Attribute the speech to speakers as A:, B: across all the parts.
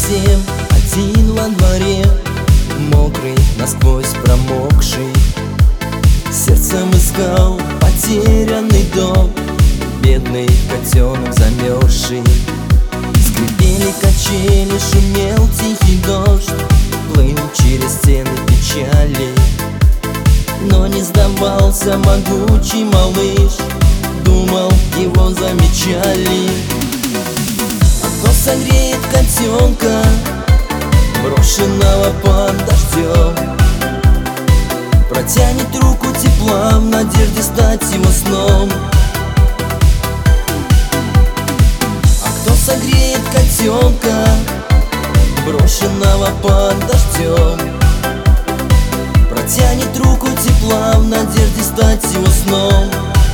A: совсем один во дворе, мокрый, насквозь промокший. Сердцем искал потерянный дом, бедный котенок замерзший. Скрипели качели, шумел тихий дождь, плыл через стены печали. Но не сдавался могучий малыш, думал, его замечали. А кто согреет котенка, брошенного под дождем, протянет руку тепла в надежде стать его сном? А кто согреет котенка, брошенного под дождем, протянет руку тепла в надежде стать его сном?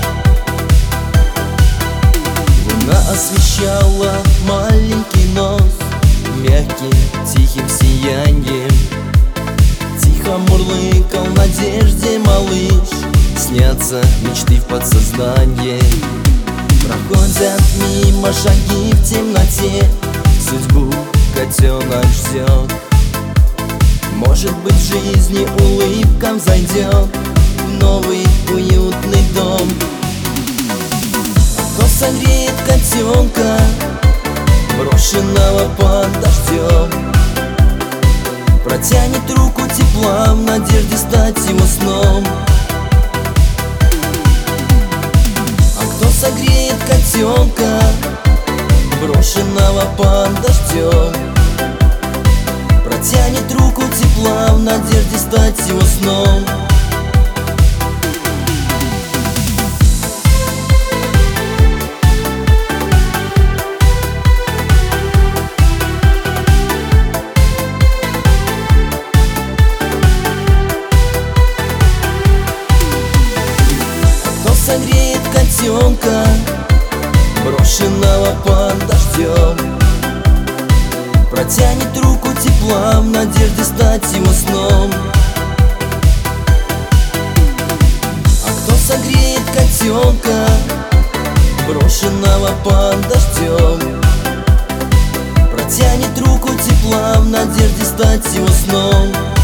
A: Луна освещала маленький нос мягким тихим сиянием. Тихо мурлыкал в надежде малыш, снятся мечты в подсознании. Проходят мимо шаги в темноте, судьбу котенок ждет. Может быть, в жизни улыбка взойдет в новый уютный дом. Кто согреет котенка, брошенного под дождем, протянет руку тепла в надежде стать его сном? А кто согреет котенка, брошенного под дождем, протянет руку тепла в надежде стать его сном? Согреет котенка, брошенного под дождем, протянет руку тепла в надежде стать его сном? А кто согреет котенка, брошенного под дождем, протянет руку тепла в надежде стать его сном?